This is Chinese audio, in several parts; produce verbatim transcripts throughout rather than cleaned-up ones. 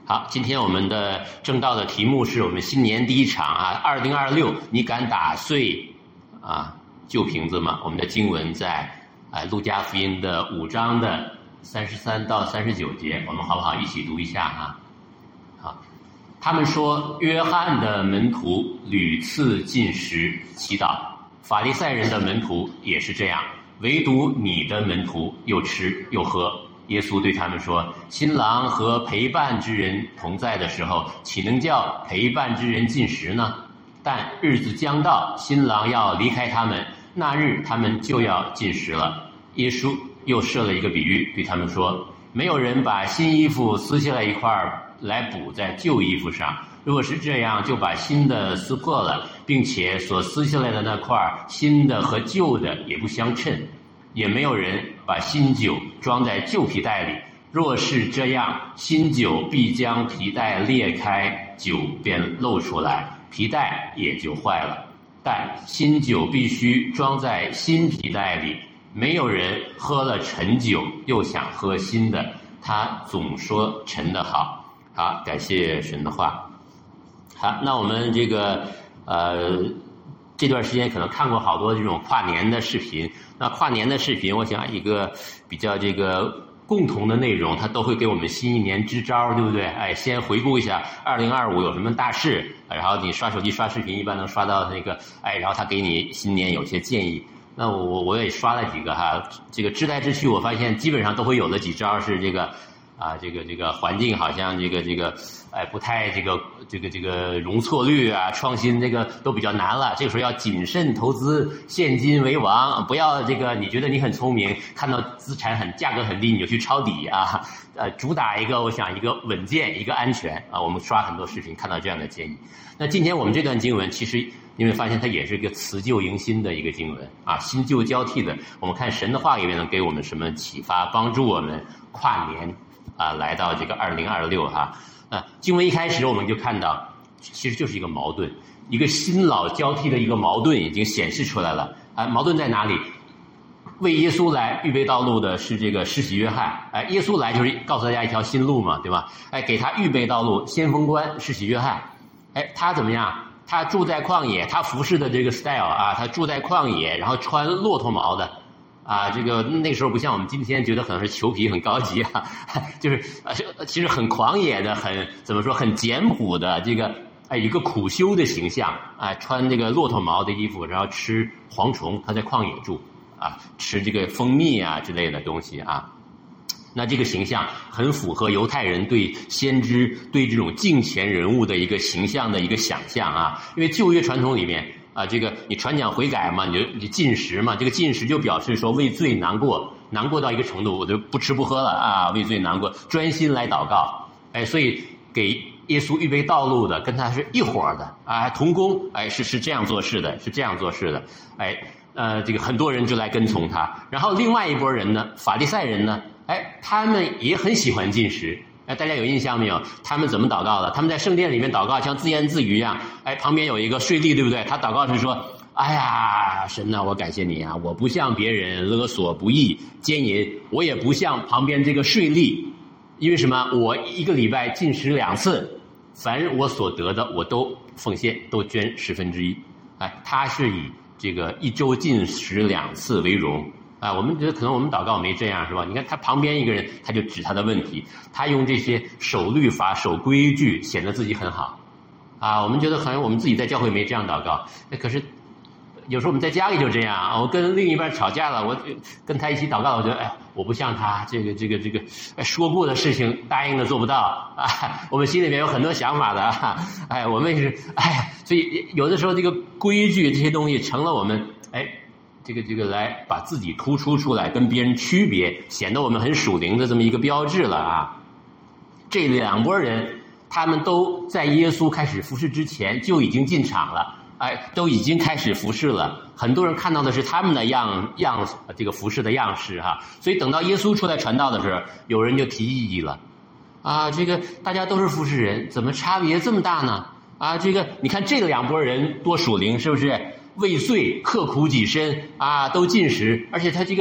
好，今天我们的正道的题目是我们新年第一场啊，二零二六，你敢打碎啊旧瓶子吗？我们的经文在啊路加福音的五章的三十三到三十九节，我们好不好一起读一下啊？好，他们说约翰的门徒屡次进食祈祷，法利赛人的门徒也是这样，唯独你的门徒又吃又喝。耶稣对他们说，新郎和陪伴之人同在的时候，岂能叫陪伴之人进食呢？但日子将到，新郎要离开他们，那日他们就要进食了。耶稣又设了一个比喻，对他们说，没有人把新衣服撕下来一块来补在旧衣服上，如果是这样，就把新的撕破了，并且所撕下来的那块新的和旧的也不相称。也没有人把新酒装在旧皮袋里，若是这样，新酒必将皮袋裂开，酒便漏出来，皮袋也就坏了。但新酒必须装在新皮袋里，没有人喝了陈酒又想喝新的，他总说陈的好。好，感谢神的话。好，那我们这个呃这段时间可能看过好多这种跨年的视频，那跨年的视频我想一个比较这个共同的内容，它都会给我们新一年支招，对不对？哎，先回顾一下二零二五有什么大事，然后你刷手机刷视频一般能刷到那个，哎，然后他给你新年有些建议。那我我也刷了几个哈，这个知来知去，我发现基本上都会有的几招是这个啊，这个这个环境好像这个这个，哎，不太这个这个这个容错率啊，创新这个都比较难了。这个时候要谨慎投资，现金为王，不要这个你觉得你很聪明，看到资产很价格很低你就去抄底啊。呃，主打一个我想一个稳健，一个安全啊。我们刷很多视频看到这样的建议。那今天我们这段经文其实你会发现它也是一个辞旧迎新的一个经文啊，新旧交替的。我们看神的话里面能给我们什么启发，帮助我们跨年啊，来到这个二零二六哈。啊，经文一开始我们就看到，其实就是一个矛盾，一个新老交替的一个矛盾已经显示出来了啊。矛盾在哪里？为耶稣来预备道路的是这个施洗约翰，哎，耶稣来就是告诉大家一条新路嘛，对吧？哎，给他预备道路，先锋官施洗约翰，哎，他怎么样？他住在旷野，他服侍的这个 style 啊，他住在旷野，然后穿骆驼毛的。啊，这个那时候不像我们今天觉得可能是裘皮很高级啊，就是啊，其实很狂野的，很怎么说，很简朴的这个哎一个苦修的形象啊，穿这个骆驼毛的衣服，然后吃蝗虫，他在旷野住啊，吃这个蜂蜜啊之类的东西啊。那这个形象很符合犹太人对先知对这种敬虔人物的一个形象的一个想象啊，因为旧约传统里面。啊，这个你传讲悔改嘛，你就你禁食嘛，这个禁食就表示说为罪难过，难过到一个程度，我就不吃不喝了啊，为罪难过，专心来祷告。哎，所以给耶稣预备道路的，跟他是一伙的啊，同工，哎，是是这样做事的，是这样做事的，哎，呃，这个很多人就来跟从他。然后另外一拨人呢，法利赛人呢，哎，他们也很喜欢禁食。哎，大家有印象没有？他们怎么祷告的？他们在圣殿里面祷告，像自言自语一样。哎，旁边有一个税吏，对不对？他祷告是说：“哎呀，神呐，我感谢你啊！我不像别人勒索不义、奸淫，我也不像旁边这个税吏，因为什么？我一个礼拜进食两次，凡我所得的，我都奉献，都捐十分之一。哎，他是以这个一周进食两次为荣。”啊，我们觉得可能我们祷告没这样是吧？你看他旁边一个人，他就指他的问题，他用这些守律法、守规矩，显得自己很好。啊，我们觉得好像我们自己在教会没这样祷告，那可是有时候我们在家里就这样。我跟另一半吵架了，我跟他一起祷告，我觉得哎，我不像他这个这个这个说过的事情答应的做不到啊。我们心里面有很多想法的啊，哎，我们也是哎，所以有的时候这个规矩这些东西成了我们哎。这个这个来把自己突出出来，跟别人区别，显得我们很属灵的这么一个标志了啊。这两拨人，他们都在耶稣开始服侍之前就已经进场了，哎，都已经开始服侍了。很多人看到的是他们的样样这个服侍的样式哈，所以等到耶稣出来传道的时候，有人就提异议了，啊，这个大家都是服侍人，怎么差别这么大呢？啊，这个你看这两拨人多属灵，是不是？为罪刻苦己身啊，都进食，而且他这个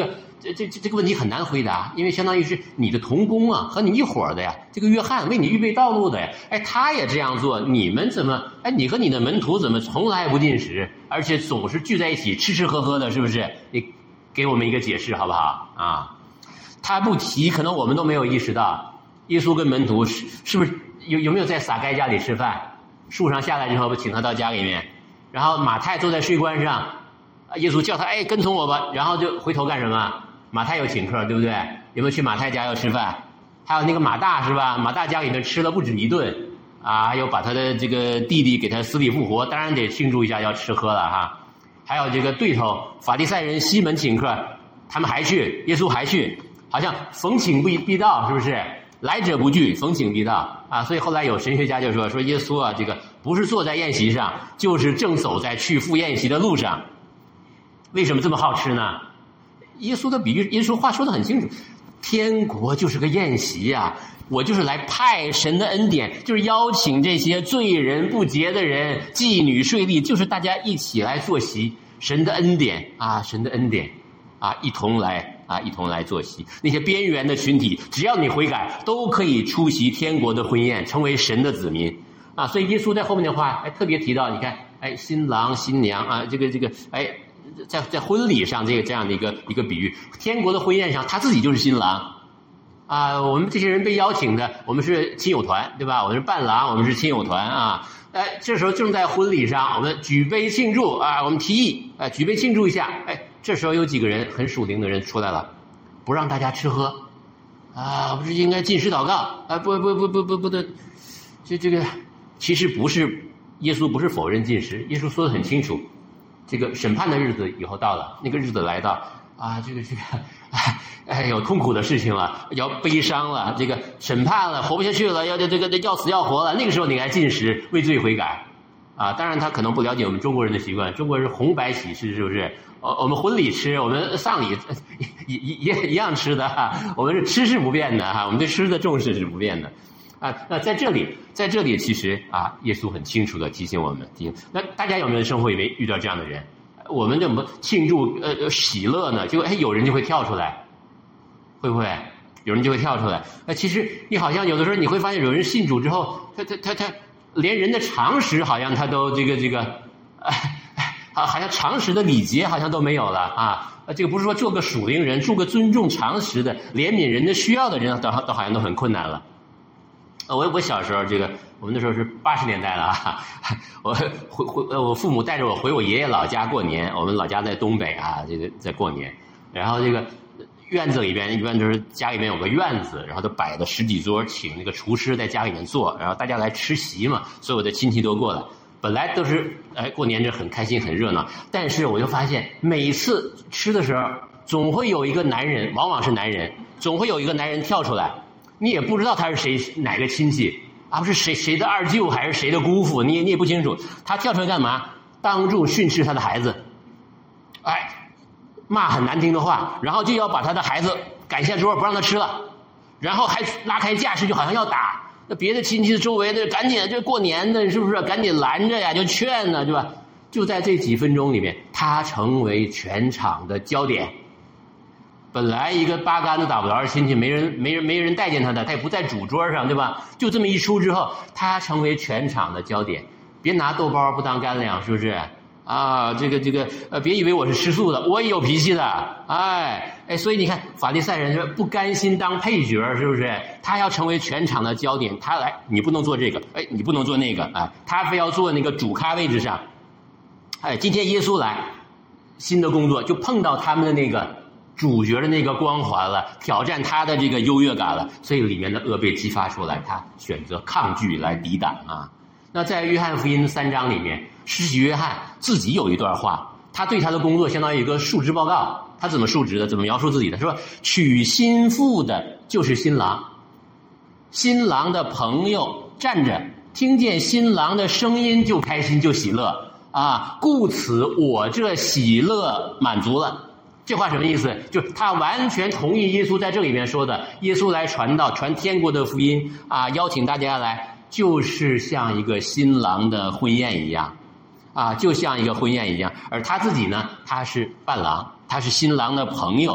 这这这个问题很难回答，因为相当于是你的同工啊，和你一伙的呀，这个约翰为你预备道路的呀，哎，他也这样做，你们怎么，哎，你和你的门徒怎么从来不进食，而且总是聚在一起吃吃喝喝的，是不是？你给我们一个解释好不好啊？他不提，可能我们都没有意识到，耶稣跟门徒是是不是有有没有在撒该家里吃饭？树上下来之后，不请他到家里面，然后马太坐在税关上，耶稣叫他，哎，跟从我吧，然后就回头干什么？马太有请客，对不对？有没有去马太家要吃饭？还有那个马大是吧？马大家里面吃了不止一顿啊，还有把他的这个弟弟给他死里复活，当然得庆祝一下，要吃喝了哈。还有这个对头法利赛人西门请客，他们还去，耶稣还去，好像逢请必必到，是不是？来者不拒，逢请必到啊！所以后来有神学家就说，说耶稣啊，这个不是坐在宴席上，就是正走在去赴宴席的路上。为什么这么好吃呢？耶稣的比喻，耶稣话说得很清楚，天国就是个宴席啊，我就是来派神的恩典，就是邀请这些罪人不洁的人，妓女税吏，就是大家一起来坐席，神的恩典啊，神的恩典啊，一同来啊，一同来坐席。那些边缘的群体，只要你悔改，都可以出席天国的婚宴，成为神的子民啊。所以耶稣在后面的话还特别提到，你看，哎，新郎新娘啊，这个这个，哎。在在婚礼上，这个这样的一个一个比喻，天国的婚宴上，他自己就是新郎，啊，我们这些人被邀请的，我们是亲友团，对吧？我们是伴郎，我们是亲友团啊。哎，这时候正在婚礼上，我们举杯庆祝啊，我们提议，哎，举杯庆祝一下。哎，这时候有几个人很属灵的人出来了，不让大家吃喝，啊，不是应该禁食祷告啊？不不不不不不的，这这个其实不是，耶稣不是否认禁食，耶稣说得很清楚。这个审判的日子以后到了，那个日子来到啊，这个这个，哎哎，有痛苦的事情了，要悲伤了，这个审判了，活不下去了，要这这个要死要活了。那个时候你该进食，为罪悔改，啊，当然他可能不了解我们中国人的习惯，中国人红白喜事是不是？哦，我们婚礼吃，我们丧礼也也也一样吃的哈，我们是吃是不变的哈，我们对吃的重视是不变的。啊，那在这里，在这里其实啊，耶稣很清楚的提醒我们，提醒那大家有没有生活里面遇到这样的人？我们怎么庆祝呃喜乐呢？就哎，有人就会跳出来，会不会？有人就会跳出来。那其实你好像有的时候你会发现，有人信主之后，他他他他连人的常识好像他都这个这个，哎哎，好像常识的礼节好像都没有了啊。这个不是说做个属灵人，做个尊重常识的、怜悯人的需要的人，都都好像都很困难了。我我小时候，这个我们那时候是八十年代了啊，我回回我父母带着我回我爷爷老家过年，我们老家在东北啊，这个在过年，然后这个院子里边一般都是家里面有个院子，然后都摆了十几桌，请那个厨师在家里面做，然后大家来吃席嘛，所有的亲戚都过来，本来都是哎过年就很开心很热闹，但是我就发现每次吃的时候，总会有一个男人，往往是男人，总会有一个男人跳出来。你也不知道他是谁哪个亲戚啊，不是谁谁的二舅还是谁的姑父，你也你也不清楚。他跳出来干嘛？当众训斥他的孩子，哎，骂很难听的话，然后就要把他的孩子赶下桌，不让他吃了，然后还拉开架势，就好像要打。那别的亲戚周围的赶紧，就过年的是不是？赶紧拦着呀，就劝呢，对吧？就在这几分钟里面，他成为全场的焦点。本来一个八竿子打不着的亲戚，没人没人没人待见他的，他也不在主桌上，对吧？就这么一出之后，他成为全场的焦点。别拿豆包不当干粮，是不是？啊，这个这个呃，别以为我是吃素的，我也有脾气的，哎哎，所以你看法利赛人是不甘心当配角，是不是？他要成为全场的焦点，他来，你不能做这个，哎，你不能做那个，哎，他非要坐那个主咖位置上。哎，今天耶稣来，新的工作就碰到他们的那个。主角的那个光环了，挑战他的这个优越感了，所以里面的恶被激发出来，他选择抗拒来抵挡啊。那在约翰福音三章里面，施洗约翰自己有一段话，他对他的工作相当于一个述职报告。他怎么述职的？怎么描述自己的？说娶新妇的就是新郎，新郎的朋友站着，听见新郎的声音就开心就喜乐啊，故此我这喜乐满足了。这话什么意思？就是他完全同意耶稣在这里面说的，耶稣来传道传天国的福音啊，邀请大家来，就是像一个新郎的婚宴一样啊，就像一个婚宴一样。而他自己呢，他是伴郎，他是新郎的朋友。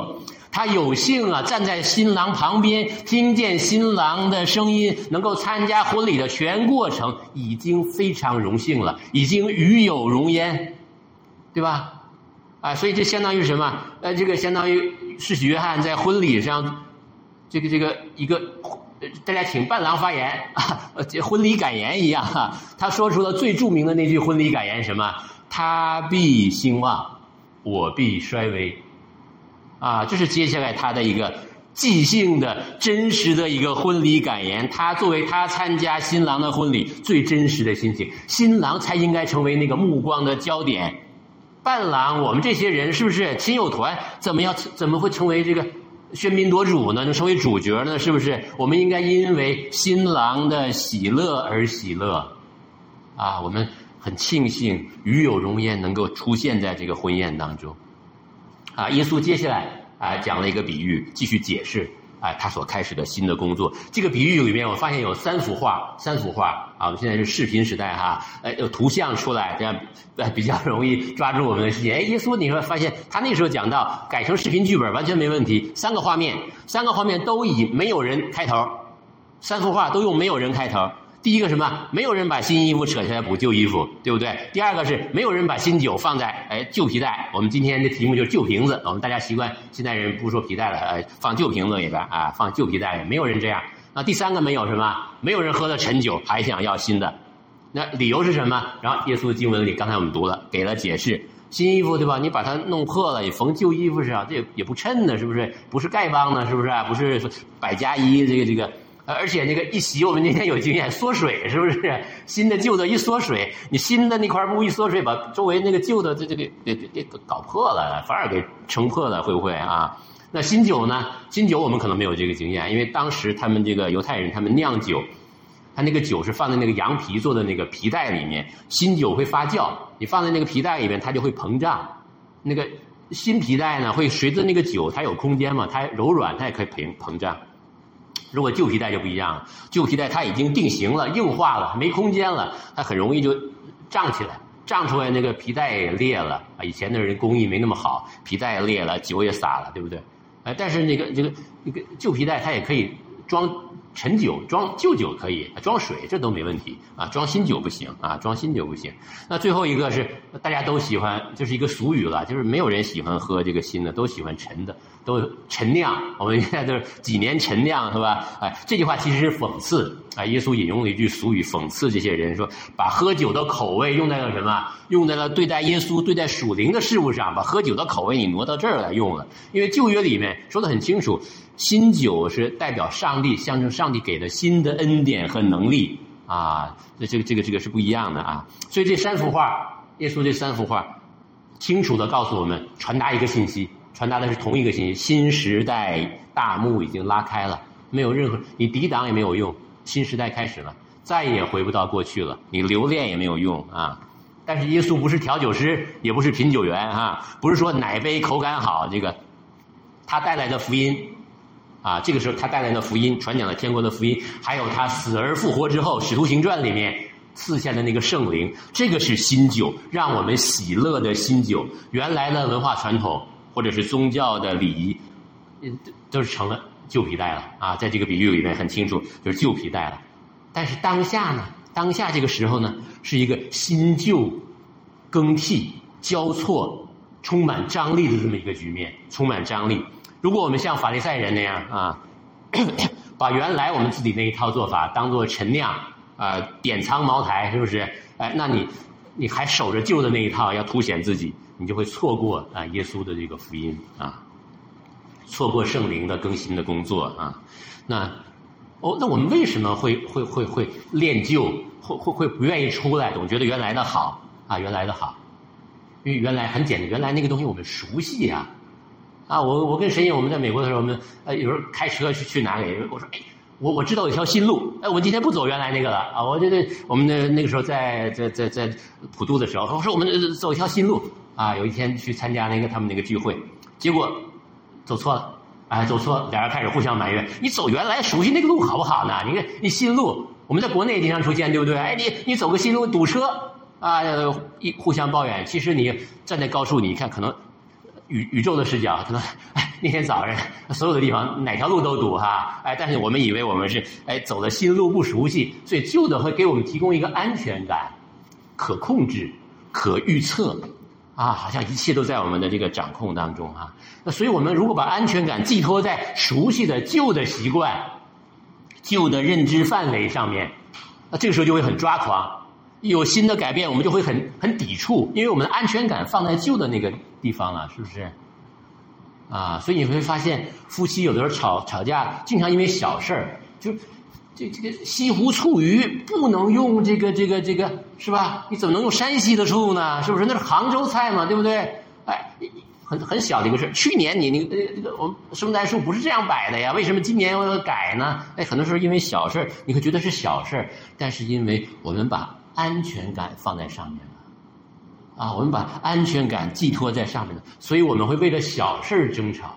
他有幸啊站在新郎旁边，听见新郎的声音，能够参加婚礼的全过程，已经非常荣幸了，已经与有荣焉，对吧？啊，所以这相当于什么？呃，这个相当于施洗约翰在婚礼上，这个这个一个。大家请伴郎发言啊，婚礼感言一样哈。他说出了最著名的那句婚礼感言，什么？他必兴旺，我必衰微。啊，这是接下来他的一个即兴的、真实的一个婚礼感言。他作为他参加新郎的婚礼最真实的心情，新郎才应该成为那个目光的焦点。伴郎，我们这些人是不是亲友团？怎么要怎么会成为这个？喧宾夺主呢，能成为主角呢？是不是？我们应该因为新郎的喜乐而喜乐，啊，我们很庆幸与有荣焉能够出现在这个婚宴当中，啊，耶稣接下来啊讲了一个比喻，继续解释啊他所开始的新的工作。这个比喻里面，我发现有三幅画，三幅画啊，我们现在是视频时代哈，呃，有图像出来，这样呃比较容易抓住我们的视线。哎，耶稣你会发现他那时候讲到改成视频剧本完全没问题，三个画面，三个画面都以没有人开头，三幅画都用没有人开头。第一个什么？没有人把新衣服扯下来补旧衣服，对不对？第二个是没有人把新酒放在哎旧皮带。我们今天的题目就是旧瓶子，我们大家习惯现代人不说皮带了，呃，放旧瓶子里边啊，放旧皮带里，没有人这样。那第三个没有什么？没有人喝了陈酒还想要新的，那理由是什么？然后耶稣经文里刚才我们读了，给了解释。新衣服对吧？你把它弄破了，也缝旧衣服上，这也也不衬呢，是不是？不是丐帮呢，是不是？不是百家衣，这个这个。而且那个一洗，我们今天有经验，缩水是不是？新的旧的一缩水，你新的那块布一缩水，把周围那个旧的这这个给给搞破了，反而给撑破了，会不会啊？那新酒呢？新酒我们可能没有这个经验，因为当时他们这个犹太人他们酿酒，他那个酒是放在那个羊皮做的那个皮带里面，新酒会发酵，你放在那个皮带里面，它就会膨胀。那个新皮带呢，会随着那个酒，它有空间嘛，它柔软，它也可以膨膨胀。如果旧皮带就不一样了，旧皮带它已经定型了，硬化了，没空间了，它很容易就胀起来，胀出来那个皮带也裂了啊！以前的人工艺没那么好，皮带也裂了，酒也洒了，对不对？哎，但是那个这个那个旧皮带它也可以装陈酒，装旧酒可以，装水这都没问题啊，装新酒不行啊，装新酒不行。那最后一个是大家都喜欢，就是一个俗语了，就是没有人喜欢喝这个新的，都喜欢陈的。都陈酿，我们现在都是几年陈酿，是吧？哎，这句话其实是讽刺啊！耶稣引用了一句俗语，讽刺这些人，说把喝酒的口味用在了什么？用在了对待耶稣、对待属灵的事物上，把喝酒的口味你挪到这儿来用了。因为旧约里面说得很清楚，新酒是代表上帝，象征上帝给的新的恩典和能力啊！这这个这个这个是不一样的啊！所以这三幅画，耶稣这三幅画，清楚地告诉我们，传达一个信息。传达的是同一个信息，新时代大幕已经拉开了，没有任何你抵挡也没有用，新时代开始了，再也回不到过去了，你留恋也没有用啊！但是耶稣不是调酒师，也不是品酒员啊，不是说奶杯口感好，这个他带来的福音啊，这个时候他带来的福音，传讲了天国的福音，还有他死而复活之后，《使徒行传》里面赐下的那个圣灵，这个是新酒，让我们喜乐的新酒。原来的文化传统或者是宗教的礼仪，都是成了旧皮带了啊！在这个比喻里面很清楚，就是旧皮带了。但是当下呢，当下这个时候呢，是一个新旧更替、交错、充满张力的这么一个局面，充满张力。如果我们像法利赛人那样啊，把原来我们自己那一套做法当做陈酿啊、呃，典藏茅台，是不是？哎，那你你还守着旧的那一套，要凸显自己。你就会错过啊耶稣的这个福音啊，错过圣灵的更新的工作啊。那哦，那我们为什么会会会会恋旧，会会会不愿意出来，总觉得原来的好啊，原来的好？因为原来很简单，原来那个东西我们熟悉啊。啊，我我跟沈颖我们在美国的时候，我们呃有时候开车去去哪里，我说哎。我我知道有条新路，哎，我今天不走原来那个了啊！我觉得我们的那个时候在在在在普渡的时候，我说我们走一条新路啊！有一天去参加那个他们那个聚会，结果走错了，哎，走错了，俩人开始互相埋怨：你走原来熟悉那个路好不好呢？你看你新路，我们在国内也经常出现，对不对？哎，你你走个新路堵车啊，一互相抱怨。其实你站在高处，你看可能宇宇宙的视角，可能哎那天早上所有的地方哪条路都堵哈，哎，但是我们以为我们是哎走的新路不熟悉，所以旧的会给我们提供一个安全感，可控制、可预测，啊，好像一切都在我们的这个掌控当中啊。那所以我们如果把安全感寄托在熟悉的旧的习惯、旧的认知范围上面，那这个时候就会很抓狂。有新的改变，我们就会很很抵触，因为我们的安全感放在旧的那个地方了，是不是？啊，所以你会发现，夫妻有的时候吵吵架，经常因为小事儿，就这这个西湖醋鱼不能用这个这个这个，是吧？你怎么能用山西的醋呢？是不是？那是杭州菜嘛，对不对？哎，很很小的一个事。去年你那个这个我们圣诞树不是这样摆的呀，为什么今年要改呢？哎，很多时候因为小事，你会觉得是小事，但是因为我们把安全感放在上面了，啊，我们把安全感寄托在上面了，所以我们会为了小事争吵。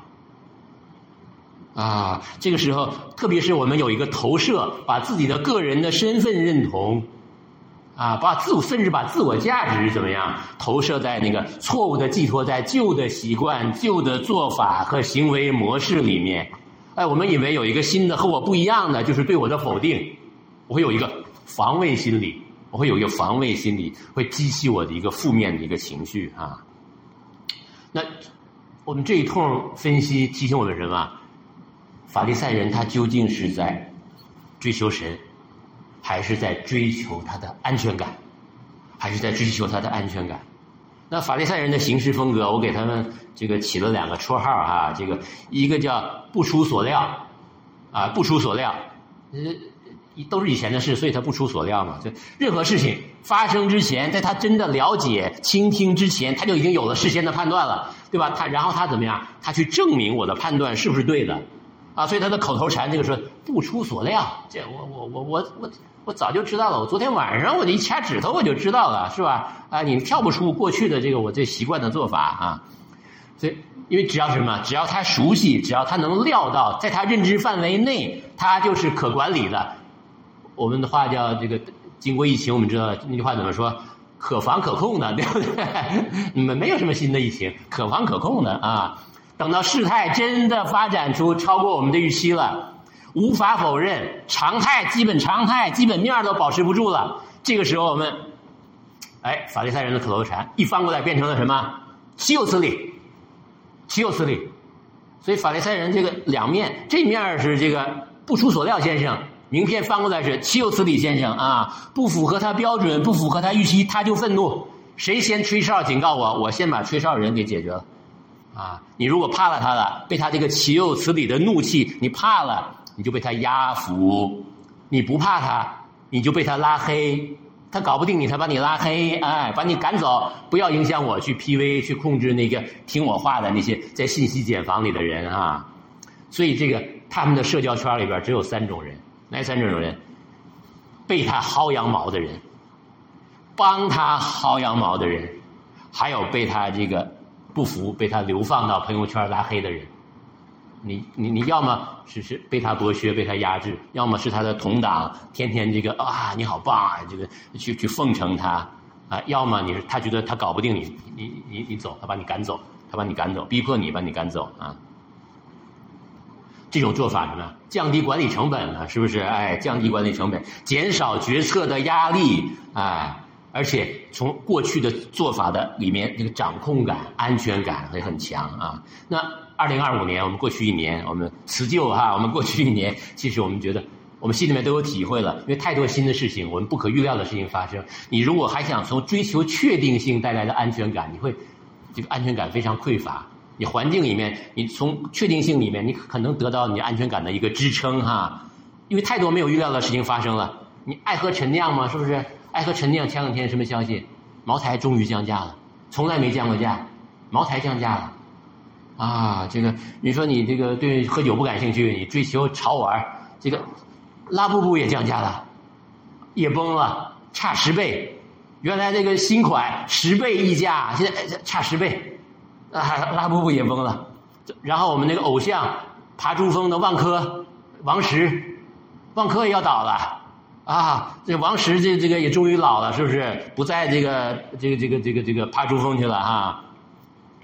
啊，这个时候，特别是我们有一个投射，把自己的个人的身份认同，啊，把自我甚至把自我价值怎么样投射在那个错误的寄托在旧的习惯、旧的做法和行为模式里面。哎，我们以为有一个新的和我不一样的，就是对我的否定，我会有一个防卫心理。我会有一个防卫心理，会激起我的一个负面的一个情绪啊。那我们这一通分析提醒我们什么？法利赛人他究竟是在追求神，还是在追求他的安全感，还是在追求他的安全感？那法利赛人的行事风格，我给他们这个起了两个绰号啊，这个一个叫不出所料啊，不出所料，呃。都是以前的事，所以他不出所料嘛。就任何事情发生之前，在他真的了解、倾听之前，他就已经有了事先的判断了，对吧？他然后他怎么样？他去证明我的判断是不是对的，啊？所以他的口头禅这个说不出所料，这我我我我我我早就知道了。我昨天晚上我就一掐指头我就知道了，是吧？啊，你跳不出过去的这个我这习惯的做法啊。所以，因为只要什么？只要他熟悉，只要他能料到，在他认知范围内，他就是可管理的。我们的话叫这个，经过疫情，我们知道那句话怎么说？可防可控的，对不对？你们没有什么新的疫情，可防可控的啊。等到事态真的发展出超过我们的预期了，无法否认，常态、基本常态、基本面都保持不住了。这个时候，我们，哎，法利赛人的口头禅一翻过来，变成了什么？岂有此理！岂有此理！所以法利赛人这个两面，这面是这个不出所料先生。名片翻过来是岂有此理先生啊，不符合他标准，不符合他预期，他就愤怒。谁先吹哨警告我，我先把吹哨人给解决了。啊，你如果怕了他了，被他这个岂有此理的怒气，你怕了，你就被他压服；你不怕他，你就被他拉黑。他搞不定你，他把你拉黑，哎，把你赶走，不要影响我去 P V 去控制那个听我话的那些在信息茧房里的人啊。所以这个他们的社交圈里边只有三种人。哪三种人？被他薅羊毛的人，帮他薅羊毛的人，还有被他这个不服、被他流放到朋友圈拉黑的人。你你你要么是是被他剥削、被他压制，要么是他的同党，天天这个啊你好棒啊，这个去去奉承他啊，要么你是他觉得他搞不定你，你你你走，他把你赶走，他把你赶走，逼迫你把你赶走啊。这种做法什么？降低管理成本了，是不是？哎，降低管理成本，减少决策的压力，哎，而且从过去的做法的里面，这个掌控感、安全感会很强啊。那二零二五年，我们过去一年，我们辞旧哈，我们过去一年，其实我们觉得，我们心里面都有体会了，因为太多新的事情，我们不可预料的事情发生。你如果还想从追求确定性带来的安全感，你会这个安全感非常匮乏。你环境里面，你从确定性里面，你可能得到你安全感的一个支撑哈，因为太多没有预料的事情发生了。你爱喝陈酿吗？是不是？爱喝陈酿，前两天什么消息？茅台终于降价了，从来没降过价，茅台降价了。啊，这个你说你这个对喝酒不感兴趣，你追求潮玩，这个拉布布也降价了，也崩了，差十倍。原来这个新款十倍溢价，现在差十倍。啊，拉布布也崩了，然后我们那个偶像爬珠峰的万科王石，万科也要倒了啊！这王石这这个也终于老了，是不是？不在这个这个这个这个这个爬珠峰去了哈。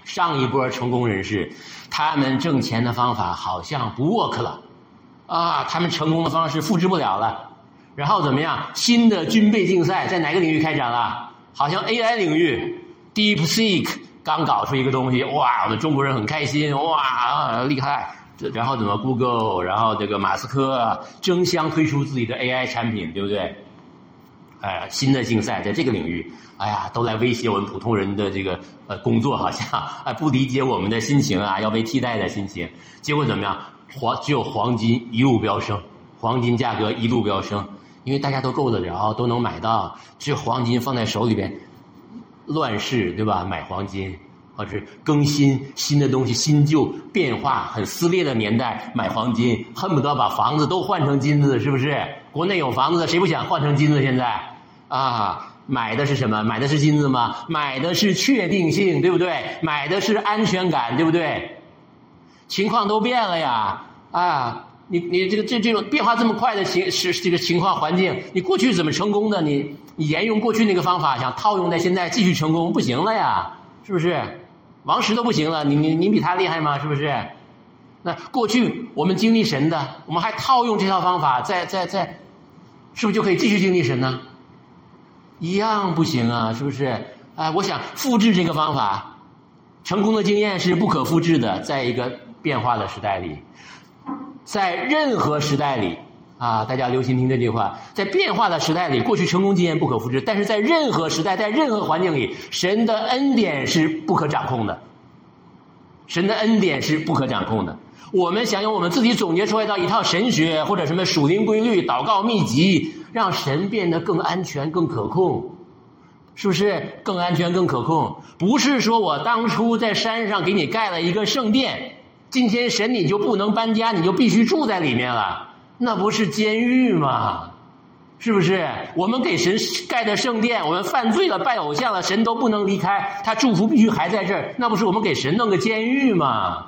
上一波成功人士，他们挣钱的方法好像不 work 了，啊，他们成功的方式复制不了了。然后怎么样？新的军备竞赛在哪个领域开展了？好像 A I 领域 ，DeepSeek 刚搞出一个东西，哇，我们中国人很开心，哇，啊、厉害。然后怎么 Google， 然后这个马斯克啊，争相推出自己的 A I 产品，对不对？哎，新的竞赛在这个领域，哎呀，都来威胁我们普通人的这个呃工作，好像哎不理解我们的心情啊，要被替代的心情。结果怎么样？黄只有黄金一路飙升，黄金价格一路飙升，因为大家都够得着，都能买到，只有黄金放在手里边，乱世对吧？买黄金。或者更新新的东西，新旧变化很撕裂的年代，买黄金恨不得把房子都换成金子，是不是？国内有房子的谁不想换成金子？现在啊，买的是什么？买的是金子吗？买的是确定性，对不对？买的是安全感，对不对？情况都变了呀！啊，你你这个这这种变化这么快的情是这个情况环境，你过去怎么成功的？你你沿用过去那个方法，想套用在现在继续成功，不行了呀，是不是？王石都不行了，你你你比他厉害吗？是不是？那过去我们经历神的，我们还套用这套方法，在在在，是不是就可以继续经历神呢？一样不行啊，是不是？啊，我想复制这个方法，成功的经验是不可复制的，在一个变化的时代里，在任何时代里啊，大家留心听这句话，在变化的时代里，过去成功经验不可复制，但是在任何时代，在任何环境里，神的恩典是不可掌控的。神的恩典是不可掌控的。我们想用我们自己总结出来的一套神学或者什么属灵规律、祷告秘籍，让神变得更安全、更可控，是不是？更安全、更可控，不是说我当初在山上给你盖了一个圣殿，今天神你就不能搬家，你就必须住在里面了。那不是监狱吗？是不是？我们给神盖的圣殿，我们犯罪了，拜偶像了，神都不能离开，他祝福必须还在这儿，那不是我们给神弄个监狱吗？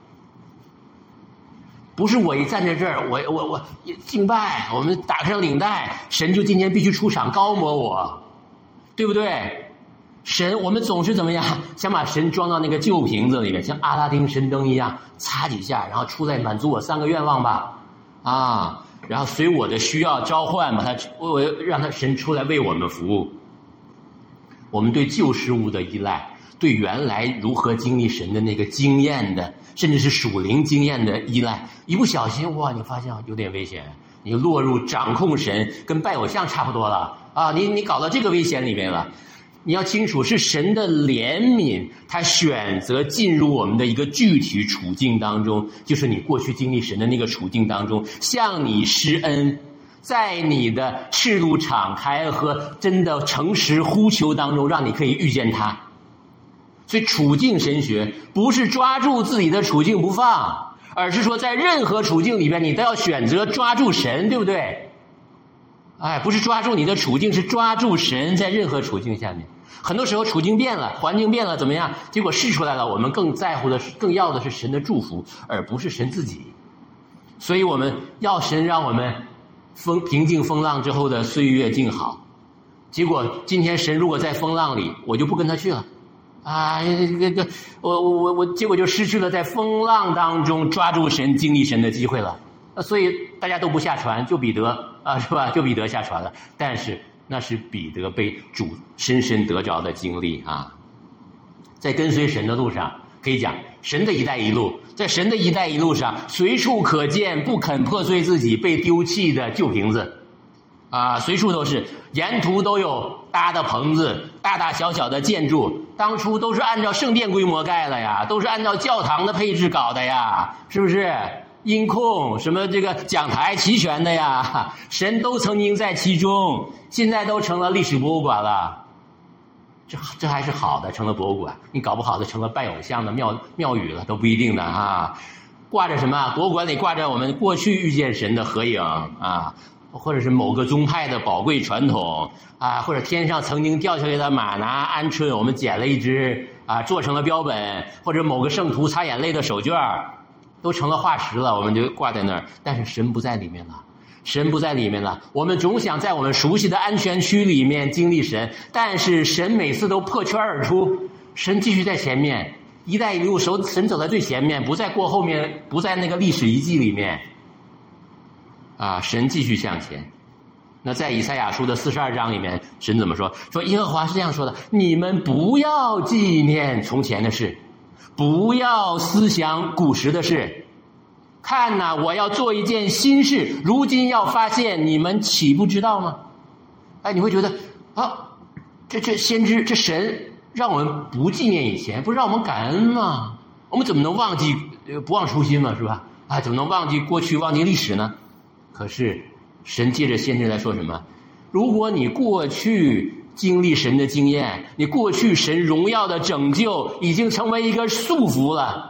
不是我一站在这儿，我我我敬拜，我们打上领带，神就今天必须出场高摩我，对不对？神，我们总是怎么样？想把神装到那个旧瓶子里面，像阿拉丁神灯一样，擦几下，然后出来满足我三个愿望吧。啊，然后随我的需要召唤，把他我让他神出来为我们服务。我们对旧事物的依赖，对原来如何经历神的那个经验的，甚至是属灵经验的依赖，一不小心哇，你发现有点危险，你落入掌控神，跟拜偶像差不多了啊！你你搞到这个危险里面了。你要清楚，是神的怜悯，他选择进入我们的一个具体处境当中，就是你过去经历神的那个处境当中，向你施恩，在你的赤露敞开和真的诚实呼求当中，让你可以遇见他。所以处境神学不是抓住自己的处境不放，而是说在任何处境里边，你都要选择抓住神，对不对？哎，不是抓住你的处境，是抓住神，在任何处境下面。很多时候处境变了，环境变了，怎么样？结果试出来了，我们更在乎的是，更要的是神的祝福，而不是神自己。所以我们要神让我们风平静风浪之后的岁月静好。结果今天神如果在风浪里，我就不跟他去了。啊，这个我我我，结果就失去了在风浪当中抓住神、经历神的机会了。所以大家都不下船，就彼得啊，是吧？就彼得下船了。但是那是彼得被主深深得着的经历啊。在跟随神的路上，可以讲神的一带一路，在神的一带一路上，随处可见不肯破碎自己、被丢弃的旧瓶子啊，随处都是，沿途都有搭的棚子，大大小小的建筑，当初都是按照圣殿规模盖了呀，都是按照教堂的配置搞的呀，是不是？音控什么这个讲台齐全的呀，神都曾经在其中，现在都成了历史博物馆了。这这还是好的，成了博物馆。你搞不好的成了拜偶像的庙庙宇了，都不一定的啊。挂着什么？博物馆里挂着我们过去遇见神的合影啊，或者是某个宗派的宝贵传统啊，或者天上曾经掉下来的玛拿、鹌鹑，我们捡了一只啊，做成了标本，或者某个圣徒擦眼泪的手绢都成了化石了，我们就挂在那儿。但是神不在里面了，神不在里面了。我们总想在我们熟悉的安全区里面经历神，但是神每次都破圈而出，神继续在前面， 一带一路神神走在最前面，不在过后面，不在那个历史遗迹里面。啊，神继续向前。那在以赛亚书的四十二章里面，神怎么说？说耶和华是这样说的：你们不要纪念从前的事，不要思想古时的事。看哪，我要做一件新事，如今要发现，你们岂不知道吗？哎，你会觉得啊，这这先知这神让我们不纪念以前，不是让我们感恩吗？我们怎么能忘记不忘初心嘛，是吧？啊，怎么能忘记过去，忘记历史呢？可是神借着先知来说什么？如果你过去经历神的经验，你过去神荣耀的拯救已经成为一个束缚了，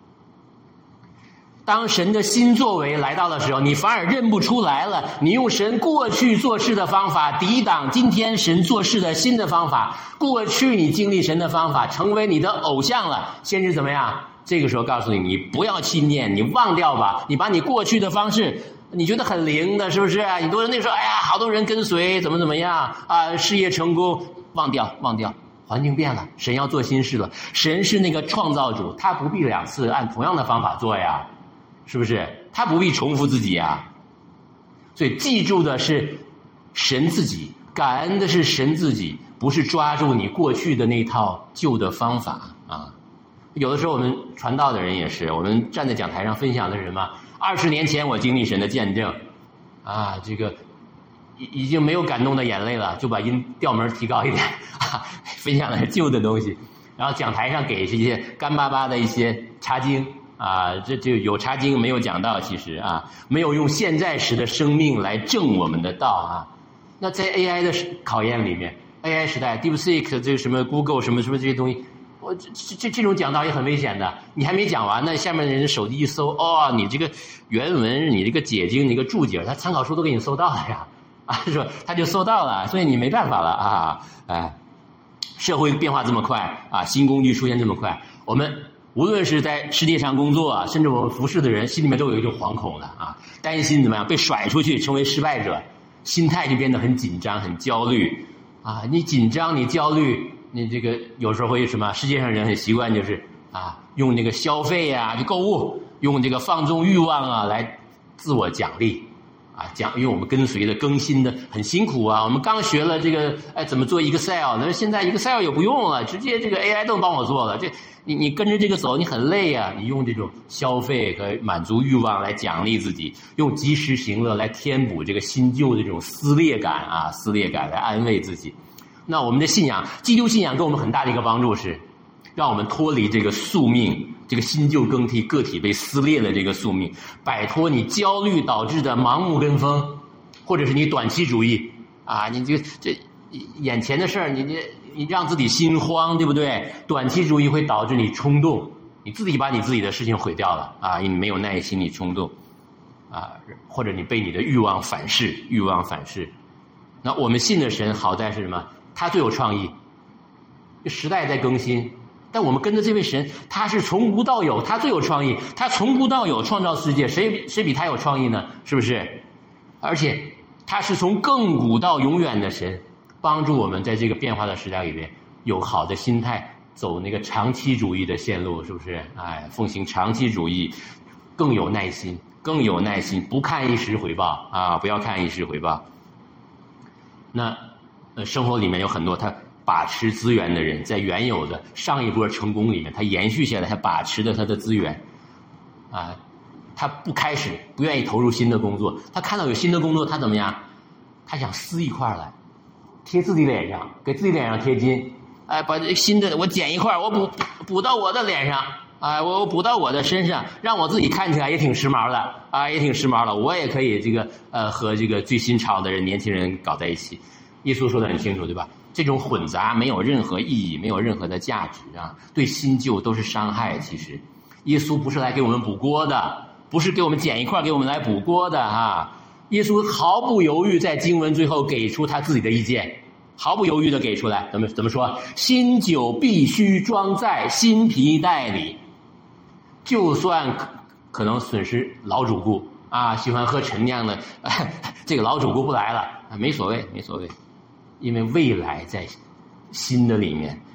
当神的新作为来到的时候，你反而认不出来了。你用神过去做事的方法抵挡今天神做事的新的方法，过去你经历神的方法成为你的偶像了。先知怎么样？这个时候告诉你，你不要纪念，你忘掉吧，你把你过去的方式你觉得很灵的，是不是？很多人那时候哎呀，好多人跟随怎么怎么样啊，事业成功，忘掉忘掉，环境变了，神要做新事了。神是那个创造主，他不必两次按同样的方法做呀，是不是？他不必重复自己呀。所以记住的是神自己，感恩的是神自己，不是抓住你过去的那套旧的方法啊。有的时候我们传道的人也是，我们站在讲台上分享的是什么？二十年前我经历神的见证啊，这个已已经没有感动的眼泪了，就把音调门提高一点啊，分享的是旧的东西。然后讲台上给这些干巴巴的一些插经啊，这就有插经没有讲道，其实啊，没有用现在时的生命来证我们的道啊。那在 A I 的考验里面 ，A I 时代 ，DeepSeek 这个什么 Google 什么什么这些东西。我这这这种讲道也很危险的，你还没讲完呢，下面的人手机一搜，哦，你这个原文，你这个解经，你这个注解，他参考书都给你搜到了呀，啊，是吧？他就搜到了，所以你没办法了啊，哎，社会变化这么快啊，新工具出现这么快，我们无论是在世界上工作啊，甚至我们服侍的人，心里面都有一种惶恐的啊，担心怎么样被甩出去，成为失败者，心态就变得很紧张、很焦虑啊，你紧张，你焦虑。你这个有时候会什么？世界上人很习惯就是啊，用这个消费啊，去购物，用这个放纵欲望啊来自我奖励啊，奖，因为我们跟随的更新的很辛苦啊，我们刚学了这个哎怎么做 Excel， 那现在 Excel 也不用了，直接这个 A I 都帮我做了。这你你跟着这个走，你很累啊，你用这种消费和满足欲望来奖励自己，用及时行乐来填补这个新旧的这种撕裂感啊，撕裂感来安慰自己。那我们的信仰，基督信仰给我们很大的一个帮助是，让我们脱离这个宿命，这个新旧更替、个体被撕裂的这个宿命，摆脱你焦虑导致的盲目跟风，或者是你短期主义啊，你这个这眼前的事儿，你你你让自己心慌，对不对？短期主义会导致你冲动，你自己把你自己的事情毁掉了啊！你没有耐心，你冲动啊，或者你被你的欲望反噬，欲望反噬。那我们信的神好在是什么？他最有创意，时代在更新，但我们跟着这位神，他是从无到有，他最有创意，他从无到有创造世界，谁谁比他有创意呢？是不是？而且他是从亘古到永远的神，帮助我们在这个变化的时代里面有好的心态，走那个长期主义的线路，是不是？哎，奉行长期主义，更有耐心，更有耐心，不看一时回报啊，不要看一时回报。那呃，生活里面有很多他把持资源的人，在原有的上一波成功里面，他延续下来，他把持的他的资源，啊，他不开始，不愿意投入新的工作，他看到有新的工作，他怎么样？他想撕一块来，贴自己脸上，给自己脸上贴金，哎，把这新的我剪一块，我补补到我的脸上，啊，我补到我的身上，让我自己看起来也挺时髦的，啊，也挺时髦的，我也可以这个呃和这个最新潮的人、年轻人搞在一起。耶稣说得很清楚，对吧？这种混杂没有任何意义，没有任何的价值啊，对新旧都是伤害。其实，耶稣不是来给我们补锅的，不是给我们捡一块给我们来补锅的啊！耶稣毫不犹豫在经文最后给出他自己的意见，毫不犹豫的给出来，怎么怎么说？新酒必须装在新皮袋里，就算可能损失老主顾啊，喜欢喝陈酿的，这个老主顾不来了，没所谓，没所谓。因为未来在新的里面，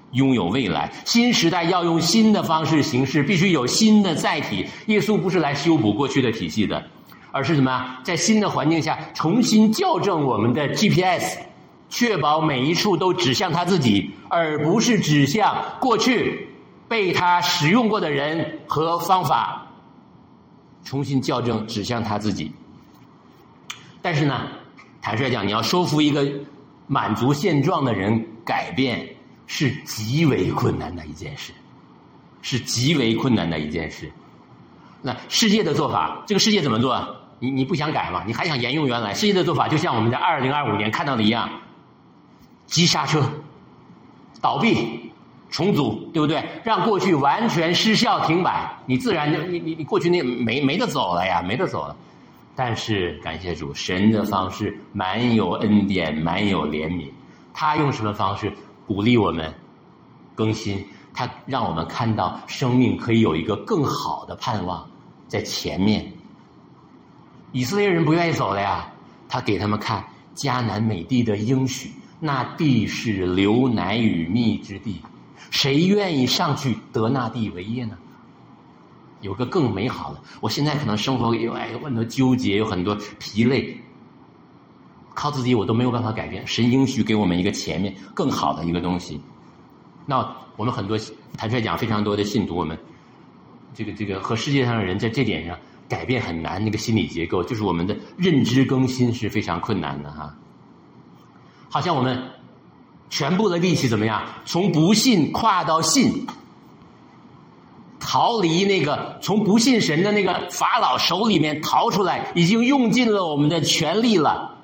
拥有未来。新时代要用新的方式行事，必须有新的载体。耶稣不是来修补过去的体系的，而是什么？在新的环境下重新校正我们的 G P S， 确保每一处都指向他自己，而不是指向过去被他使用过的人和方法。重新校正指向他自己。但是呢，坦率讲，你要说服一个满足现状的人改变，是极为困难的一件事，是极为困难的一件事。那世界的做法，这个世界怎么做？你你不想改吗？你还想沿用原来？世界的做法就像我们在二零二五年看到的一样，急刹车、倒闭、重组，对不对？让过去完全失效停摆，你自然就你你你过去那没没得走了呀，没得走了。但是感谢主，神的方式满有恩典，满有怜悯。他用什么方式鼓励我们更新？他让我们看到生命可以有一个更好的盼望在前面。以色列人不愿意走了呀，他给他们看迦南美地的应许，那地是流奶与蜜之地，谁愿意上去得那地为业呢？有个更美好的。我现在可能生活有哎有很多纠结，有很多疲累，靠自己我都没有办法改变。神应许给我们一个前面更好的一个东西。那我们很多坦率讲，非常多的信徒，我们这个这个和世界上的人在这点上改变很难，那个心理结构就是我们的认知更新是非常困难的哈。好像我们全部的力气怎么样？从不信跨到信，逃离那个从不信神的那个法老手里面逃出来，已经用尽了我们的全力了，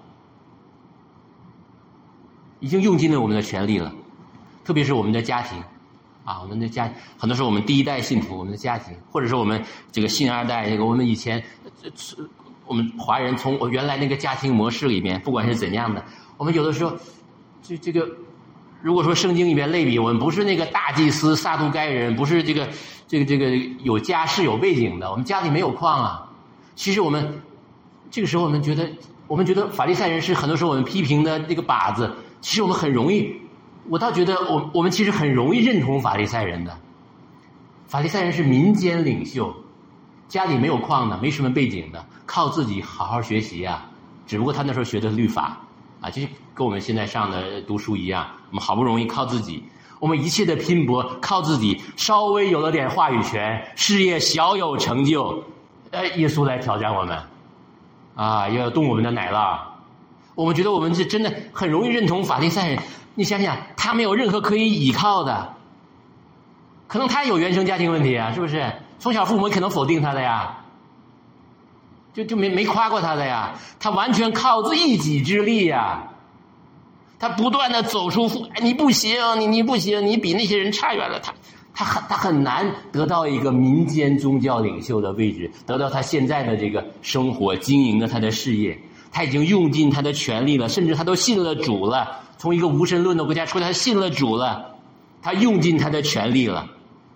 已经用尽了我们的全力了。特别是我们的家庭啊，我们的家很多时候我们第一代信徒，我们的家庭，或者是我们这个信二代，这个我们以前我们华人从我原来那个家庭模式里面，不管是怎样的，我们有的时候这这个。如果说圣经里面类比，我们不是那个大祭司撒都该人，不是这个这个这个有家世有背景的，我们家里没有矿啊。其实我们这个时候我们觉得，我们觉得法利赛人是很多时候我们批评的这个靶子。其实我们很容易，我倒觉得我我们其实很容易认同法利赛人的。法利赛人是民间领袖，家里没有矿的，没什么背景的，靠自己好好学习啊。只不过他那时候学的律法啊，就跟我们现在上的读书一样，我们好不容易靠自己，我们一切的拼搏靠自己，稍微有了点话语权，事业小有成就，哎，耶稣来挑战我们，啊，要动我们的奶酪。我们觉得我们是真的很容易认同法利赛人。你想想，他没有任何可以倚靠的，可能他有原生家庭问题啊，是不是？从小父母可能否定他的呀。就就没没夸过他的呀，他完全靠自一己之力呀，他不断的走出，哎，你不行，你你不行，你比那些人差远了，他他很他很难得到一个民间宗教领袖的位置，得到他现在的这个生活，经营的他的事业，他已经用尽他的全力了，甚至他都信了主了，从一个无神论的国家出来，他信了主了，他用尽他的全力了。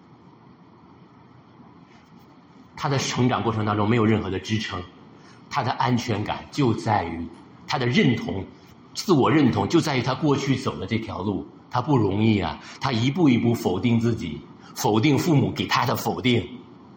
他的成长过程当中没有任何的支撑，他的安全感就在于他的认同，自我认同就在于他过去走的这条路，他不容易啊，他一步一步否定自己，否定父母给他的否定，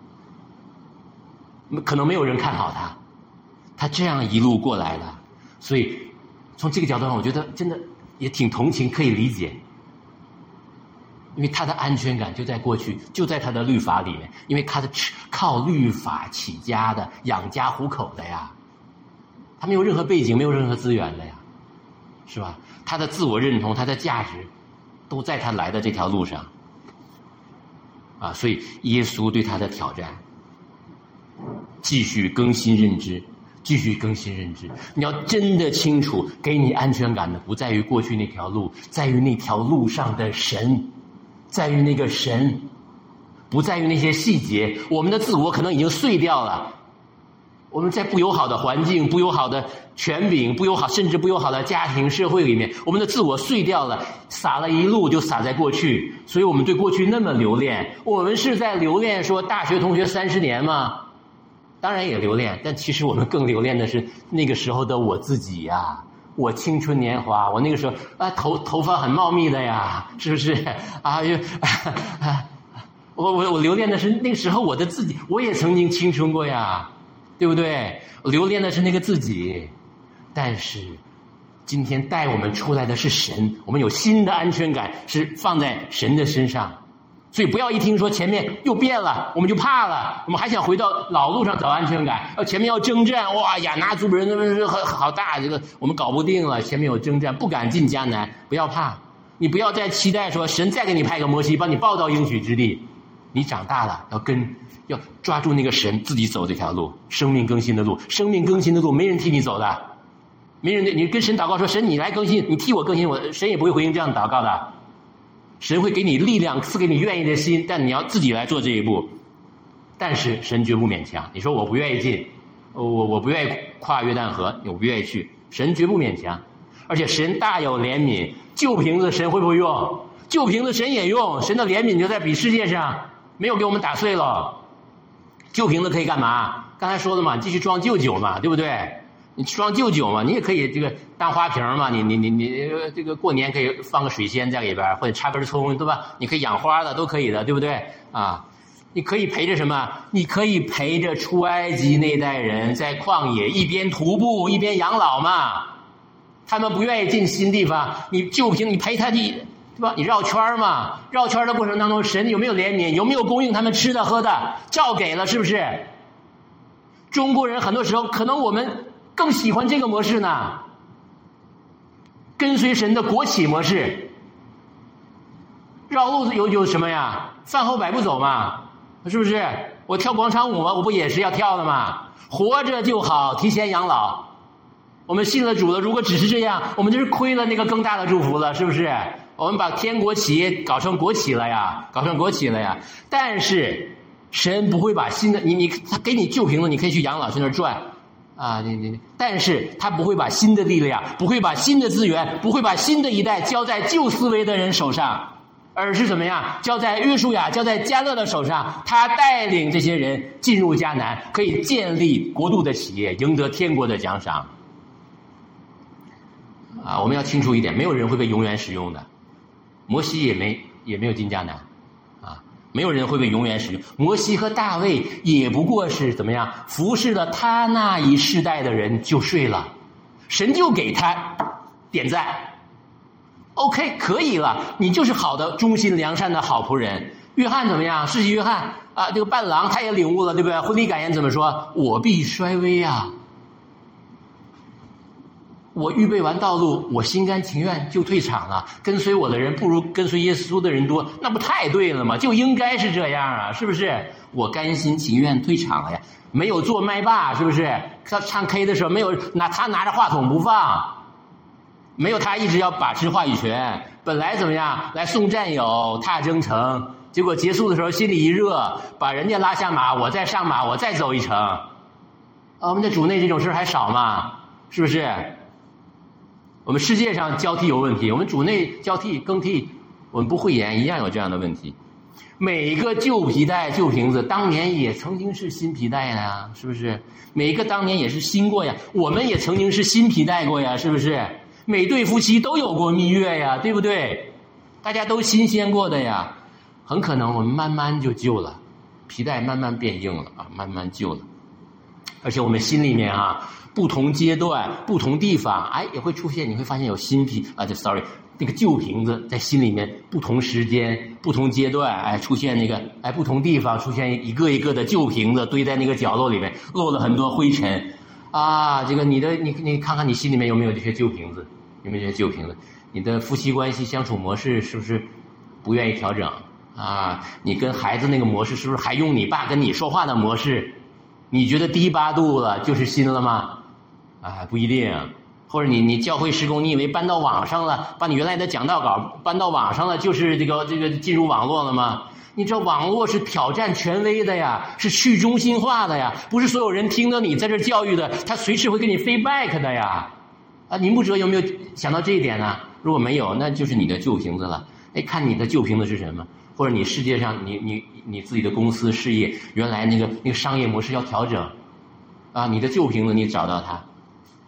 可能没有人看好他，他这样一路过来了，所以从这个角度上，我觉得真的也挺同情，可以理解。因为他的安全感就在过去，就在他的律法里面，因为他的靠律法起家的，养家糊口的呀，他没有任何背景，没有任何资源的呀，是吧？他的自我认同，他的价值，都在他来的这条路上，啊，所以耶稣对他的挑战，继续更新认知，继续更新认知。你要真的清楚，给你安全感的不在于过去那条路，在于那条路上的神。在于那个神，不在于那些细节。我们的自我可能已经碎掉了，我们在不友好的环境、不友好的权柄、不友好甚至不友好的家庭社会里面，我们的自我碎掉了，撒了一路就撒在过去，所以我们对过去那么留恋。我们是在留恋说大学同学三十年吗？当然也留恋，但其实我们更留恋的是那个时候的我自己呀、啊。 我青春年华，我那个时候啊头头发很茂密的呀，是不是啊？就啊我我我留恋的是那个时候我的自己，我也曾经青春过呀，对不对？我留恋的是那个自己，但是今天带我们出来的是神，我们有新的安全感是放在神的身上，所以不要一听说前面又变了，我们就怕了，我们还想回到老路上找安全感。要前面要征战，哇，亚拿族人好好大，这个我们搞不定了，前面有征战，不敢进迦南，不要怕，你不要再期待说神再给你派个摩西帮你报到应许之地，你长大了要跟要抓住那个神，自己走这条路，生命更新的路，生命更新的路没人替你走的，没人，你跟神祷告说神你来更新，你替我更新，我神也不会回应这样祷告的。神会给你力量，赐给你愿意的心，但你要自己来做这一步。但是神绝不勉强，你说我不愿意进，我我不愿意跨约旦河，我不愿意去，神绝不勉强。而且神大有怜悯，旧瓶子神会不会用？旧瓶子神也用，神的怜悯就在比世界上，没有给我们打碎了。旧瓶子可以干嘛？刚才说的嘛，继续装旧酒嘛，对不对？你装旧酒嘛，你也可以这个当花瓶嘛，你你你你这个过年可以放个水仙在里边，或者插根葱，对吧？你可以养花的，都可以的，对不对？啊，你可以陪着什么？你可以陪着出埃及那代人在旷野一边徒步一边养老嘛。他们不愿意进新地方，你旧瓶你陪他去，对吧？你绕圈嘛，绕圈的过程当中，神有没有怜悯？有没有供应他们吃的喝的？照给了，是不是？中国人很多时候可能我们更喜欢这个模式呢，跟随神的国企模式。绕路有有什么呀？饭后百步走嘛，是不是？我跳广场舞嘛，我不也是要跳的嘛？活着就好，提前养老。我们信了主了，如果只是这样，我们就是亏了那个更大的祝福了，是不是？我们把天国企业搞成国企了呀，搞成国企了呀。但是神不会把新的你你他给你旧瓶子，你可以去养老去那儿转。啊，你你，但是他不会把新的力量，不会把新的资源，不会把新的一代交在旧思维的人手上，而是怎么样？交在约书亚，交在迦勒的手上。他带领这些人进入迦南，可以建立国度的企业，赢得天国的奖赏。啊，我们要清楚一点，没有人会被永远使用的。摩西也没也没有进迦南。没有人会被永远使用。摩西和大卫也不过是怎么样服侍了他那一世代的人就睡了，神就给他点赞 OK 可以了，你就是好的忠心良善的好仆人。约翰怎么样？世袭约翰啊，这个伴郎他也领悟了，对不对？婚礼感言怎么说？我必衰微啊，我预备完道路，我心甘情愿就退场了。跟随我的人不如跟随耶稣的人多，那不太对了吗？就应该是这样啊，是不是？我甘心情愿退场了呀，没有做麦霸，是不是？他唱 K 的时候没有拿他拿着话筒不放，没有他一直要把持话语权。本来怎么样来送战友踏征程，结果结束的时候心里一热，把人家拉下马，我再上马，我再走一程。啊，我们的主内这种事还少吗？是不是？我们世界上交替有问题，我们主内交替更替，我们不讳言一样有这样的问题。每一个旧皮带旧瓶子当年也曾经是新皮带呀，是不是？每一个当年也是新过呀，我们也曾经是新皮带过呀，是不是？每对夫妻都有过蜜月呀，对不对？大家都新鲜过的呀。很可能我们慢慢就旧了，皮带慢慢变硬了啊，慢慢旧了。而且我们心里面啊，不同阶段不同地方哎也会出现，你会发现有新皮啊，这 sorry 那个旧瓶子在心里面不同时间不同阶段哎出现那个哎不同地方出现一个一个的旧瓶子堆在那个角落里面，落了很多灰尘啊。这个你的你你看看你心里面有没有这些旧瓶子，有没有这些旧瓶子？你的夫妻关系相处模式是不是不愿意调整啊？你跟孩子那个模式是不是还用你爸跟你说话的模式？你觉得低八度了就是新了吗？啊，不一定。或者你你教会施工，你以为搬到网上了，把你原来的讲道稿搬到网上了，就是这个这个进入网络了吗？你知道网络是挑战权威的呀，是去中心化的呀，不是所有人听到你在这教育的，他随时会给你 feedback 的呀。啊，您不知道有没有想到这一点呢？如果没有，那就是你的旧瓶子了。哎，看你的旧瓶子是什么？或者你世界上你你你自己的公司事业原来那个那个商业模式要调整啊，你的旧瓶子你找到它。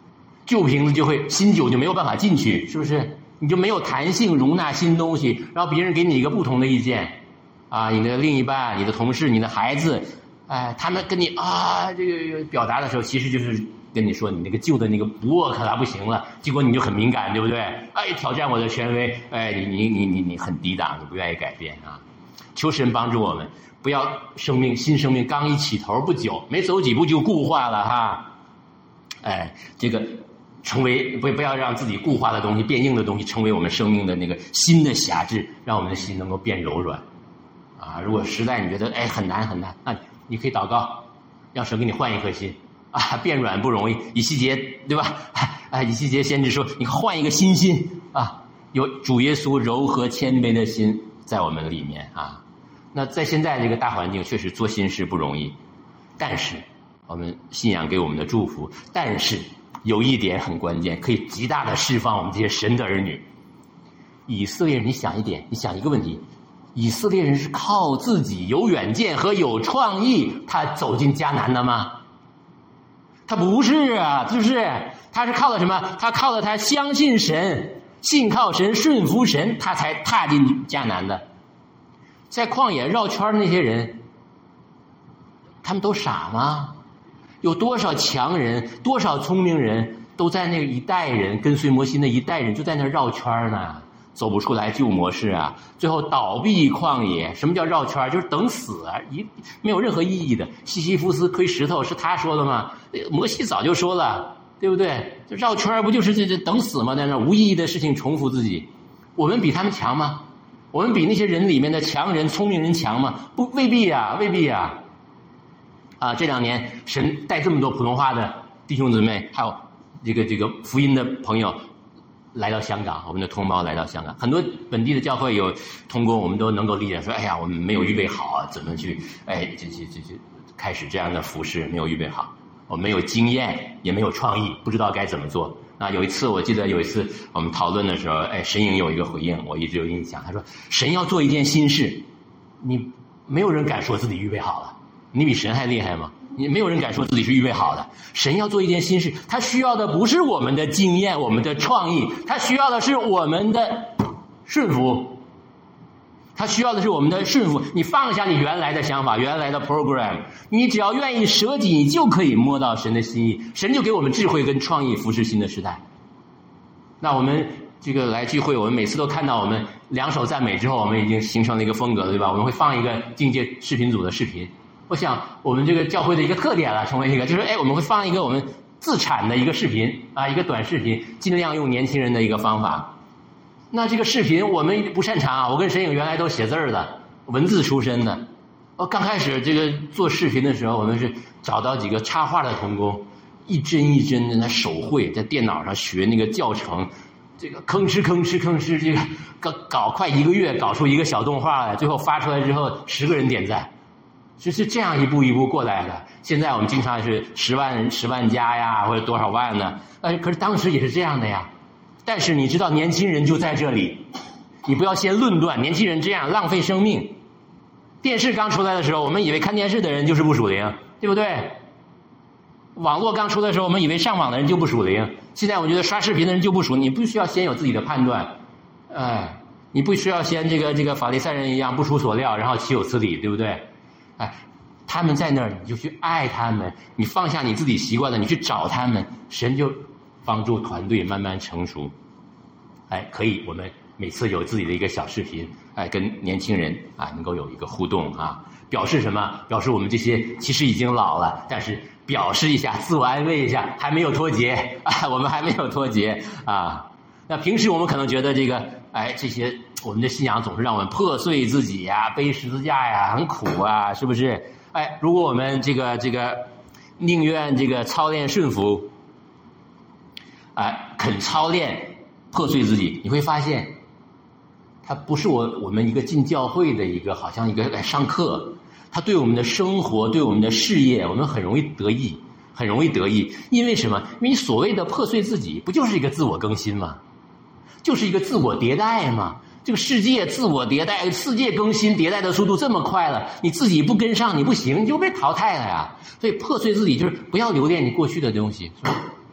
旧瓶子就会新酒就没有办法进去，是不是？你就没有弹性容纳新东西，然后别人给你一个不同的意见，啊，你的另一半、你的同事、你的孩子，哎，他们跟你啊这个表达的时候，其实就是跟你说你那个旧的那个不 work 了，不行了，结果你就很敏感，对不对？哎，挑战我的权威，哎，你你你你你很抵挡，你不愿意改变啊。求神帮助我们，不要生命新生命刚一起头不久，没走几步就固化了哈。哎，这个。成为不不要让自己固化的东西、变硬的东西成为我们生命的那个新的辖制，让我们的心能够变柔软。啊，如果实在你觉得哎很难很难，那你可以祷告，让神给你换一颗心啊，变软不容易。以西结对吧？啊，以西结先知说，你换一个新心啊，有主耶稣柔和谦卑的心在我们里面啊。那在现在这个大环境，确实做新事不容易，但是我们信仰给我们的祝福，但是。有一点很关键，可以极大的释放我们这些神的儿女。以色列人，你想一点，你想一个问题：以色列人是靠自己有远见和有创意，他走进迦南的吗？他不是啊，是不是？他是靠的什么？他靠的他相信神，信靠神，顺服神，他才踏进迦南的。在旷野绕圈的那些人，他们都傻吗？有多少强人，多少聪明人，都在那一代人跟随摩西那一代人就在那绕圈呢，走不出来旧模式啊，最后倒闭旷野。什么叫绕圈？就是等死啊，一没有任何意义的。西西弗斯推石头是他说的吗？摩西早就说了，对不对？这绕圈不就是这这等死吗？在那无意义的事情重复自己。我们比他们强吗？我们比那些人里面的强人、聪明人强吗？不，未必啊，未必啊。啊，这两年神带这么多普通话的弟兄姊妹，还有这个这个福音的朋友来到香港，我们的同胞来到香港，很多本地的教会有同工，我们都能够理解说，哎呀，我们没有预备好啊，怎么去哎这这这这开始这样的服事，没有预备好，我们没有经验，也没有创意，不知道该怎么做。那有一次，我记得有一次我们讨论的时候，哎，神营有一个回应，我一直有印象，他说，神要做一件新事，你没有人敢说自己预备好了。你比神还厉害吗？你没有人敢说自己是预备好的。神要做一件新事，他需要的不是我们的经验、我们的创意，他需要的是我们的顺服。他需要的是我们的顺服。你放下你原来的想法、原来的 program， 你只要愿意舍己，你就可以摸到神的心意。神就给我们智慧跟创意，扶持新的时代。那我们这个来聚会，我们每次都看到我们两手赞美之后，我们已经形成了一个风格了，对吧？我们会放一个境界视频组的视频。我想我们这个教会的一个特点了，成为一个就是哎，我们会放一个我们自产的一个视频啊，一个短视频，尽量用年轻人的一个方法。那这个视频我们不擅长啊，我跟沈颖原来都写字儿的，文字出身的。我刚开始这个做视频的时候，我们是找到几个插画的童工，一帧一帧的那手绘，在电脑上学那个教程，这个吭哧吭哧吭哧，这个搞搞快一个月，搞出一个小动画来，最后发出来之后，十个人点赞。就是这样一步一步过来的。现在我们经常是十万十万加呀，或者多少万呢？呃，可是当时也是这样的呀。但是你知道，年轻人就在这里，你不要先论断年轻人这样浪费生命。电视刚出来的时候，我们以为看电视的人就是不属灵，对不对？网络刚出来的时候，我们以为上网的人就不属灵。现在我觉得刷视频的人就不属灵，你不需要先有自己的判断，哎，你不需要先这个这个法利赛人一样不出所料，然后岂有此理，对不对？哎，他们在那儿，你就去爱他们，你放下你自己习惯的，你去找他们，神就帮助团队慢慢成熟。哎，可以，我们每次有自己的一个小视频，哎，跟年轻人啊能够有一个互动啊，表示什么？表示我们这些其实已经老了，但是表示一下，自我安慰一下，还没有脱节啊，我们还没有脱节啊。那平时我们可能觉得这个，哎，这些我们的信仰总是让我们破碎自己呀，背十字架呀，很苦啊，是不是？哎，如果我们这个这个宁愿这个操练顺服，哎，肯操练破碎自己，你会发现，它不是我我们一个进教会的一个好像一个来上课，它对我们的生活，对我们的事业，我们很容易得意，很容易得意。因为什么？因为你所谓的破碎自己，不就是一个自我更新吗？就是一个自我迭代嘛。这个世界自我迭代，世界更新迭代的速度这么快了，你自己不跟上，你不行，你就被淘汰了呀。所以破碎自己就是不要留恋你过去的东西，是吧？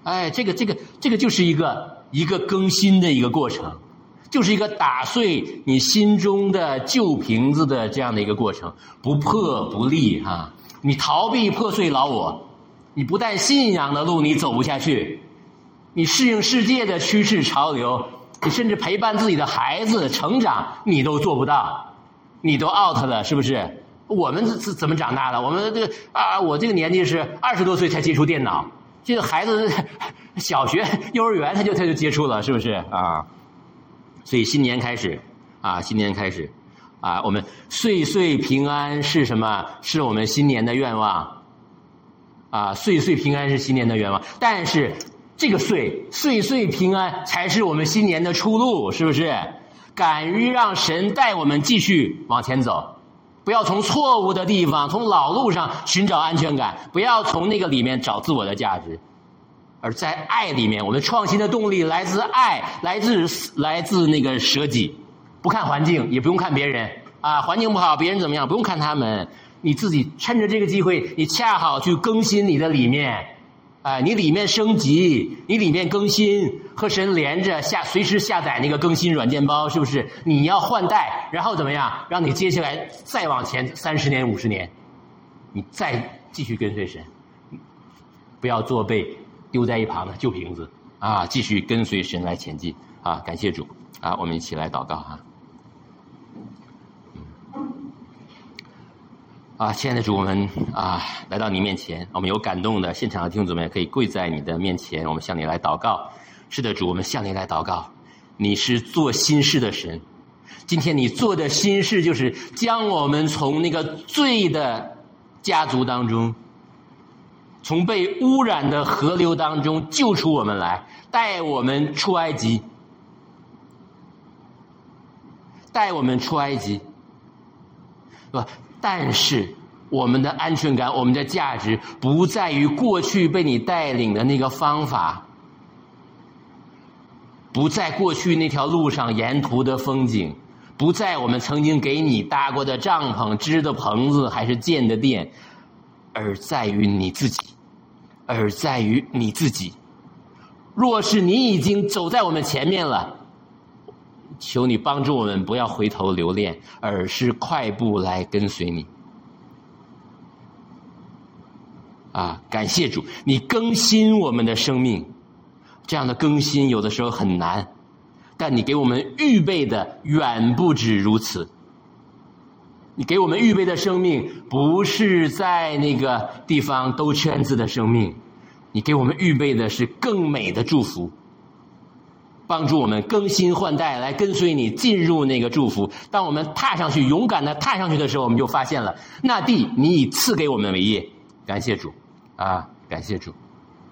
哎，这个这个这个就是一个一个更新的一个过程，就是一个打碎你心中的旧瓶子的这样的一个过程，不破不立哈、啊。你逃避破碎老我，你不但信仰的路你走不下去，你适应世界的趋势潮流，你甚至陪伴自己的孩子成长，你都做不到，你都 out 了，是不是？我们怎怎么长大的？我们这个啊，我这个年纪是二十多岁才接触电脑，这个孩子小学、幼儿园他就他就接触了，是不是啊？所以新年开始啊，新年开始啊，我们岁岁平安是什么？是我们新年的愿望啊，岁岁平安是新年的愿望，但是这个岁岁岁平安才是我们新年的出路，是不是？敢于让神带我们继续往前走。不要从错误的地方，从老路上寻找安全感，不要从那个里面找自我的价值，而在爱里面，我们创新的动力来自爱，来自来自那个舍己，不看环境，也不用看别人啊，环境不好，别人怎么样，不用看他们，你自己趁着这个机会，你恰好去更新你的里面，啊，你里面升级，你里面更新，和神连着下，随时下载那个更新软件包，是不是？你要换代，然后怎么样？让你接下来再往前三十年、五十年，你再继续跟随神，不要做被丢在一旁的旧瓶子啊！继续跟随神来前进啊！感谢主啊！我们一起来祷告哈。啊，亲爱的主，我们啊来到你面前，我们有感动的现场的弟兄姊妹可以跪在你的面前，我们向你来祷告。是的，主，我们向你来祷告。你是做新事的神，今天你做的新事就是将我们从那个罪的家族当中，从被污染的河流当中救出我们来，带我们出埃及，带我们出埃及，是吧？但是我们的安全感，我们的价值不在于过去被你带领的那个方法，不在过去那条路上沿途的风景，不在我们曾经给你搭过的帐篷、支的棚子还是建的殿，而在于你自己，而在于你自己。若是你已经走在我们前面了，求你帮助我们不要回头留恋，而是快步来跟随你。啊，感谢主，你更新我们的生命，这样的更新有的时候很难，但你给我们预备的远不止如此。你给我们预备的生命不是在那个地方兜圈子的生命，你给我们预备的是更美的祝福，帮助我们更新换代，来跟随你进入那个祝福。当我们踏上去，勇敢的踏上去的时候，我们就发现了那地你已赐给我们为业。感谢主啊，感谢主，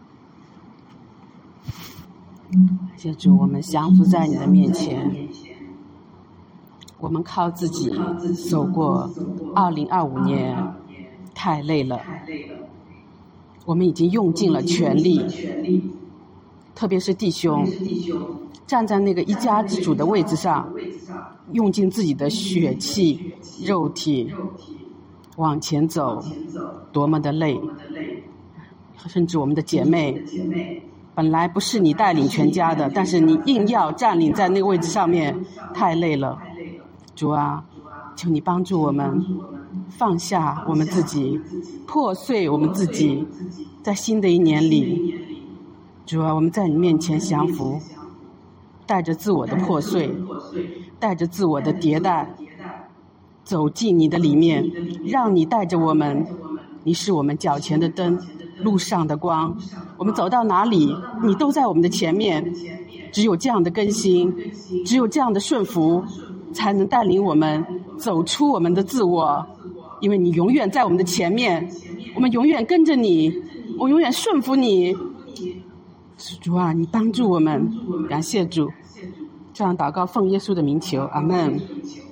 感谢主，我们降服在你的面前。我们靠自己走过二零二五年，太累了，我们已经用尽了全力，特别是弟兄站在那个一家之主的位置上，用尽自己的血气肉体往前走，多么的累。甚至我们的姐妹本来不是你带领全家的，但是你硬要站领在那个位置上面，太累了。主啊，求你帮助我们放下我们自己，破碎我们自己，在新的一年里，主啊，我们在你面前降服，带着自我的破碎，带着自我的迭代，走进你的里面，让你带着我们，你是我们脚前的灯，路上的光，我们走到哪里你都在我们的前面。只有这样的更新，只有这样的顺服，才能带领我们走出我们的自我，因为你永远在我们的前面，我们永远跟着你，我永远顺服你。主啊，你帮助我们，感谢主。这样祷告奉耶稣的名求，阿们。